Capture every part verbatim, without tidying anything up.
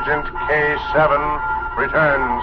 Agent K seven returns.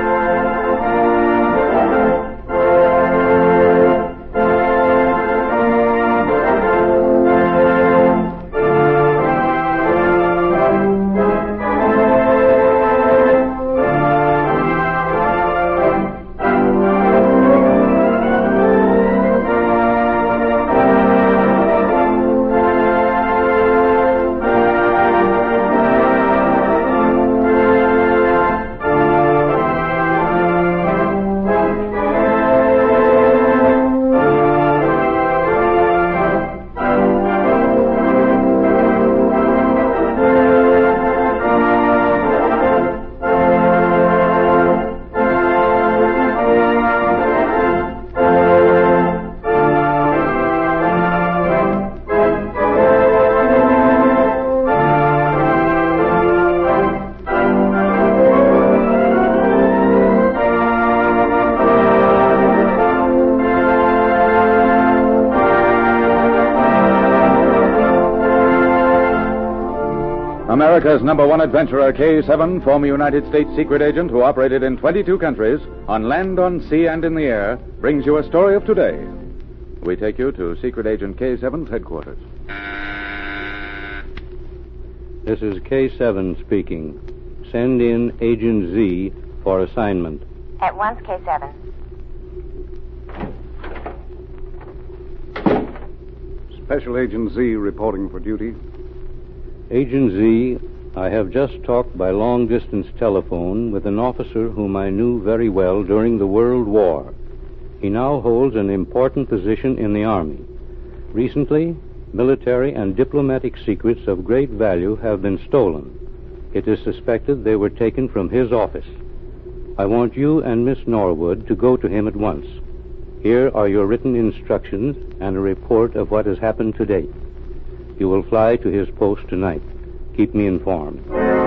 America's number one adventurer, K seven, former United States secret agent who operated in twenty-two countries, on land, on sea, and in the air, brings you a story of today. We take you to Secret Agent K seven's headquarters. This is K seven speaking. Send in Agent Z for assignment. At once, K seven. Special Agent Z reporting for duty. Agent Z, I have just talked by long-distance telephone with an officer whom I knew very well during the World War. He now holds an important position in the Army. Recently, military and diplomatic secrets of great value have been stolen. It is suspected they were taken from his office. I want you and Miss Norwood to go to him at once. Here are your written instructions and a report of what has happened to date. You will fly to his post tonight. Keep me informed.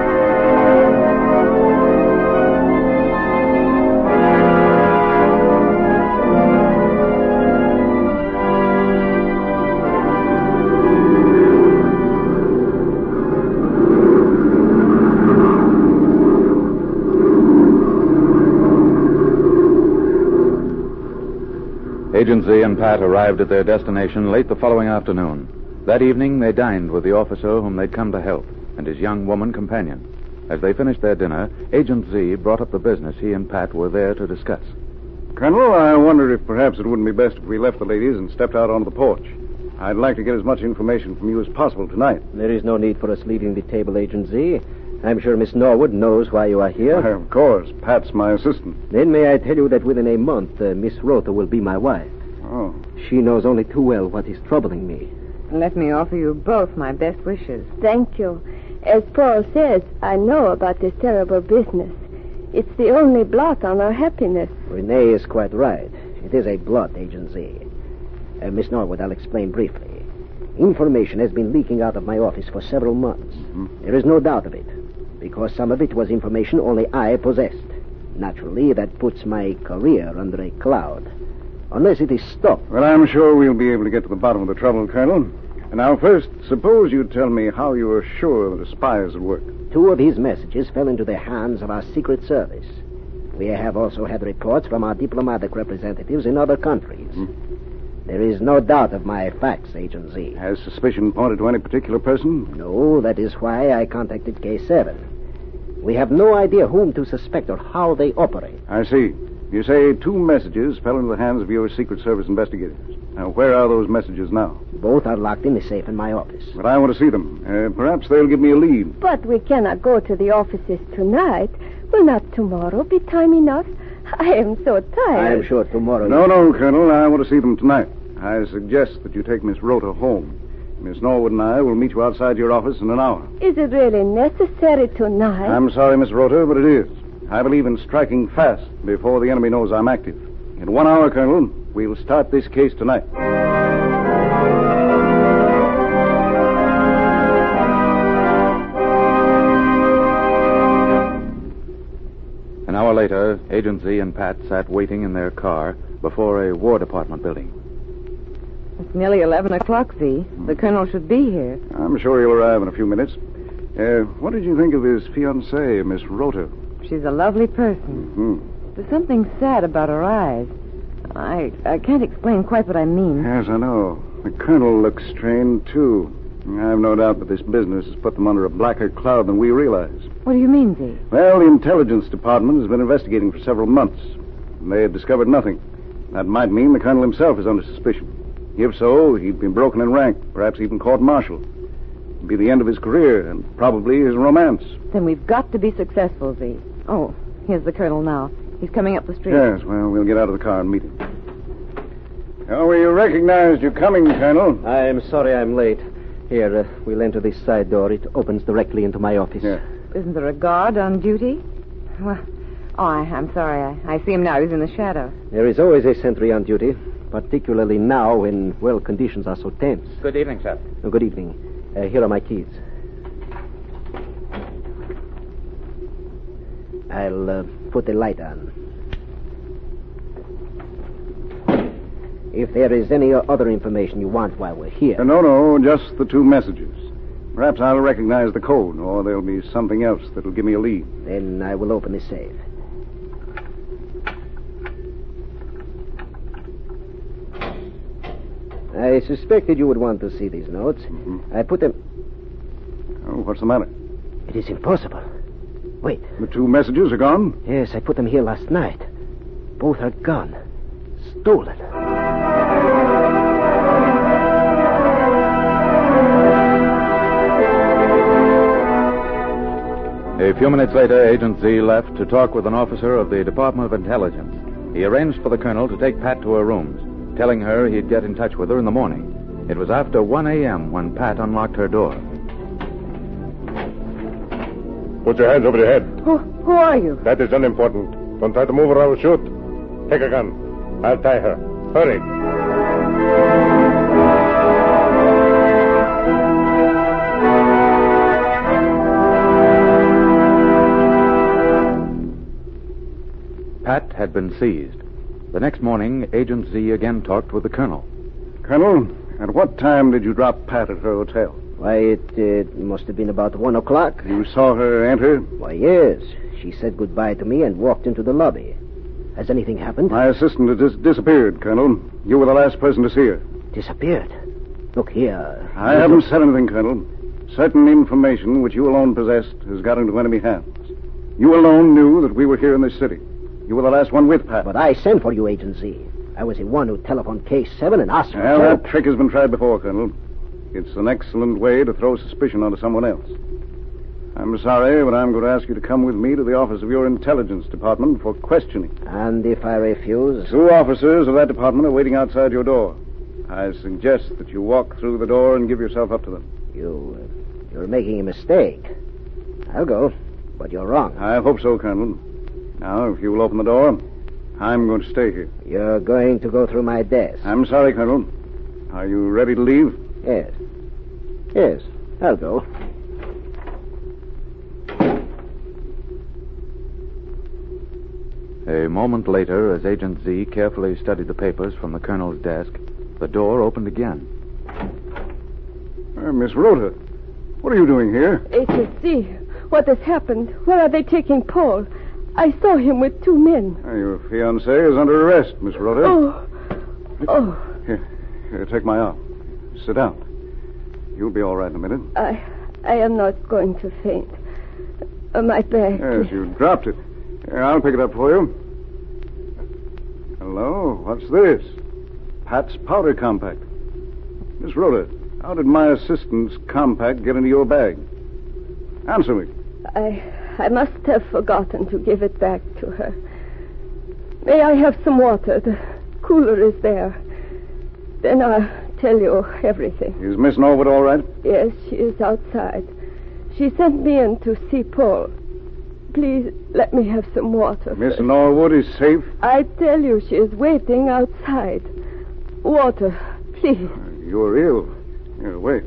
Agent Z and Pat arrived at their destination late the following afternoon. That evening, they dined with the officer whom they'd come to help and his young woman companion. As they finished their dinner, Agent Z brought up the business he and Pat were there to discuss. Colonel, I wondered if perhaps it wouldn't be best if we left the ladies and stepped out onto the porch. I'd like to get as much information from you as possible tonight. There is no need for us leaving the table, Agent Z. I'm sure Miss Norwood knows why you are here. Why, of course. Pat's my assistant. Then may I tell you that within a month, uh, Miss Rotha will be my wife. Oh. She knows only too well what is troubling me. Let me offer you both my best wishes. Thank you. As Paul says, I know about this terrible business. It's the only blot on our happiness. Renee is quite right. It is a blot, Agent Z. Uh, Miss Norwood, I'll explain briefly. Information has been leaking out of my office for several months. Mm-hmm. There is no doubt of it, because some of it was information only I possessed. Naturally, that puts my career under a cloud. Unless it is stopped. Well, I'm sure we'll be able to get to the bottom of the trouble, Colonel. And now, first, suppose you tell me how you are sure that the spy is at work. Two of his messages fell into the hands of our Secret Service. We have also had reports from our diplomatic representatives in other countries. Hmm. There is no doubt of my facts, Agent Z. Has suspicion pointed to any particular person? No, that is why I contacted K seven. We have no idea whom to suspect or how they operate. I see. You say two messages fell into the hands of your Secret Service investigators. Now, where are those messages now? Both are locked in the safe in my office. But I want to see them. Uh, perhaps they'll give me a lead. But we cannot go to the offices tonight. Will not tomorrow be time enough? I am so tired. I am sure tomorrow... No, no, Colonel. I want to see them tonight. I suggest that you take Miss Rotha home. Miss Norwood and I will meet you outside your office in an hour. Is it really necessary tonight? I'm sorry, Miss Rotha, but it is. I believe in striking fast before the enemy knows I'm active. In one hour, Colonel, we'll start this case tonight. An hour later, Agent Z and Pat sat waiting in their car before a War Department building. It's nearly eleven o'clock, Z. The colonel should be here. I'm sure he'll arrive in a few minutes. Uh, what did you think of his fiancée, Miss Rota? She's a lovely person. Hmm. There's something sad about her eyes. I I can't explain quite what I mean. Yes, I know. The colonel looks strained, too. I've no doubt that this business has put them under a blacker cloud than we realize. What do you mean, Z? Well, the intelligence department has been investigating for several months. And they have discovered nothing. That might mean the colonel himself is under suspicion. If so, he'd be broken in rank, perhaps even court-martialed. It'd be the end of his career, and probably his romance. Then we've got to be successful, Z. Oh, here's the colonel now. He's coming up the street. Yes, well, we'll get out of the car and meet him. Oh, we recognized you coming, Colonel. I'm sorry I'm late. Here, uh, we'll enter this side door. It opens directly into my office. Yeah. Isn't there a guard on duty? Well, oh, I, I'm sorry. I, I see him now. He's in the shadow. There is always a sentry on duty, particularly now when, well, conditions are so tense. Good evening, sir. Oh, good evening. Uh, here are my keys. I'll uh, put the light on. If there is any other information you want while we're here... Uh, no, no, just the two messages. Perhaps I'll recognize the code, or there'll be something else that'll give me a lead. Then I will open the safe. I suspected you would want to see these notes. Mm-hmm. I put them... Oh, what's the matter? It is impossible. Wait. The two messages are gone? Yes, I put them here last night. Both are gone. Stolen. A few minutes later, Agent Z left to talk with an officer of the Department of Intelligence. He arranged for the colonel to take Pat to her rooms, telling her he'd get in touch with her in the morning. It was after one a.m. when Pat unlocked her door. Put your hands over your head. Who, who are you? That is unimportant. Don't try to move or I will shoot. Take a gun. I'll tie her. Hurry. Pat had been seized. The next morning, Agent Z again talked with the colonel. Colonel, at what time did you drop Pat at her hotel? Why, it uh, must have been about one o'clock. You saw her enter? Why, yes. She said goodbye to me and walked into the lobby. Has anything happened? My assistant had dis- disappeared, Colonel. You were the last person to see her. Disappeared? Look here. I haven't said anything, Colonel. Certain information which you alone possessed has got into enemy hands. You alone knew that we were here in this city. You were the last one with Pat. But I sent for you, Agent Z. I was the one who telephoned Case seven and asked for Well, help. that trick has been tried before, Colonel. It's an excellent way to throw suspicion onto someone else. I'm sorry, but I'm going to ask you to come with me to the office of your intelligence department for questioning. And if I refuse? Two officers of that department are waiting outside your door. I suggest that you walk through the door and give yourself up to them. You, uh, you're making a mistake. I'll go, but you're wrong. I hope so, Colonel. Now, if you will open the door, I'm going to stay here. You're going to go through my desk. I'm sorry, Colonel. Are you ready to leave? Yes. Yes, I'll go. A moment later, as Agent Z carefully studied the papers from the colonel's desk, the door opened again. Uh, Miss Rota, what are you doing here? Agent Z, what has happened? Where are they taking Paul? I saw him with two men. Uh, your fiancé is under arrest, Miss Rota. Oh. Oh. Here, here, take my arm. Sit down. You'll be all right in a minute. I I am not going to faint. Uh, my bag. Yes, you dropped it. Here, I'll pick it up for you. Hello, what's this? Pat's powder compact. Miss Rhoda, how did my assistant's compact get into your bag? Answer me. I I must have forgotten to give it back to her. May I have some water? The cooler is there. Then I'll tell you everything. Is Miss Norwood all right? Yes, she is outside. She sent me in to see Paul. Please let me have some water. Miss first. Norwood is safe? I tell you, she is waiting outside. Water, please. You're ill. Here, wait.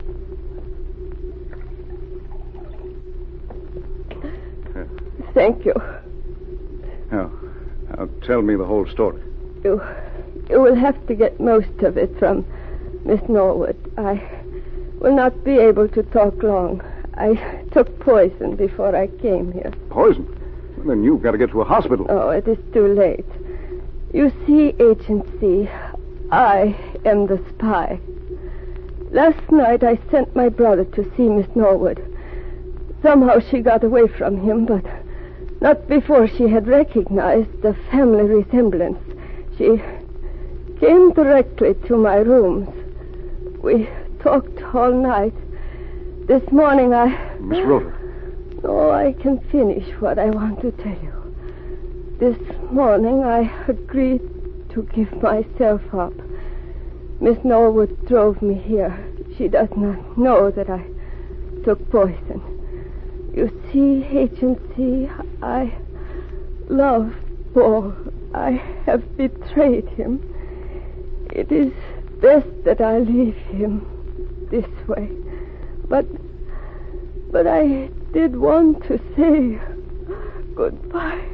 Thank you. Now, now tell me the whole story. You, you will have to get most of it from Miss Norwood. I will not be able to talk long. I took poison before I came here. Poison? Well, then you've got to get to a hospital. Oh, it is too late. You see, Agent Z, I am the spy. Last night I sent my brother to see Miss Norwood. Somehow she got away from him, but not before she had recognized the family resemblance. She came directly to my rooms. We talked all night. This morning I... Miss Rhoda. Oh, I can finish what I want to tell you. This morning I agreed to give myself up. Miss Norwood drove me here. She does not know that I took poison. You see, Agent Z, I love Paul. I have betrayed him. It is best that I leave him this way. But, but I did want to say goodbye.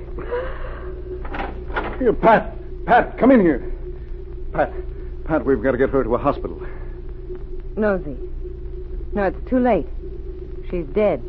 Here, Pat. Pat, come in here. Pat. Pat, we've got to get her to a hospital. No, Z. No, it's too late. She's dead.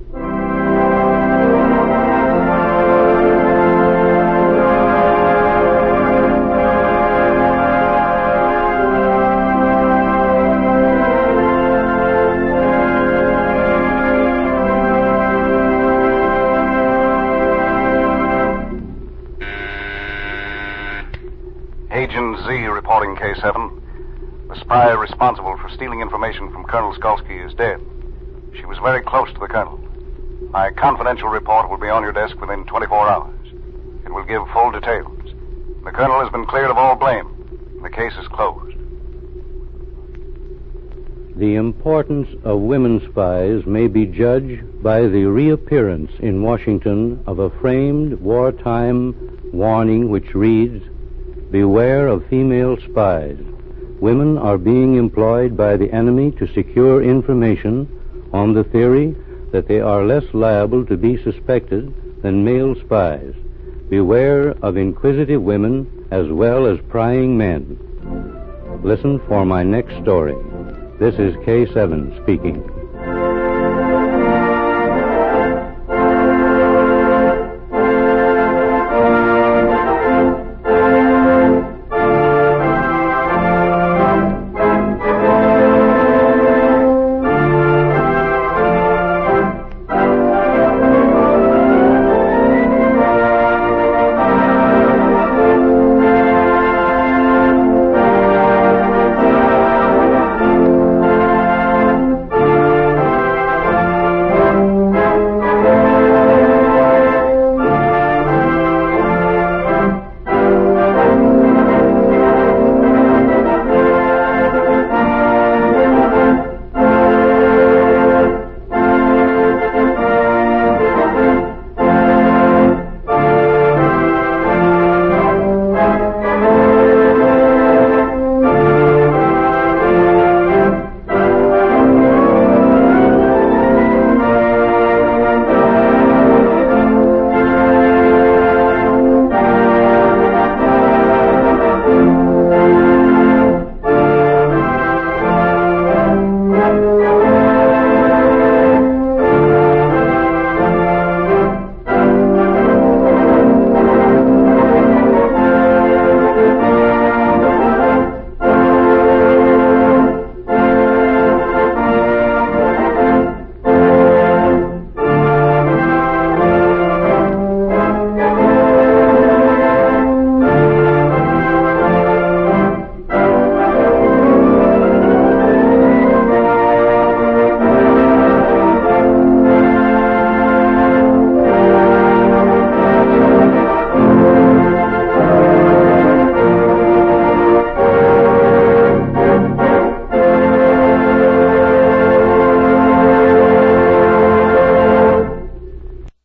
Agent Z reporting K seven. The spy responsible for stealing information from Colonel Skolsky is dead. She was very close to the colonel. My confidential report will be on your desk within twenty-four hours. It will give full details. The colonel has been cleared of all blame. The case is closed. The importance of women spies may be judged by the reappearance in Washington of a framed wartime warning which reads, "Beware of female spies. Women are being employed by the enemy to secure information on the theory that they are less liable to be suspected than male spies. Beware of inquisitive women as well as prying men." Listen for my next story. This is K seven speaking.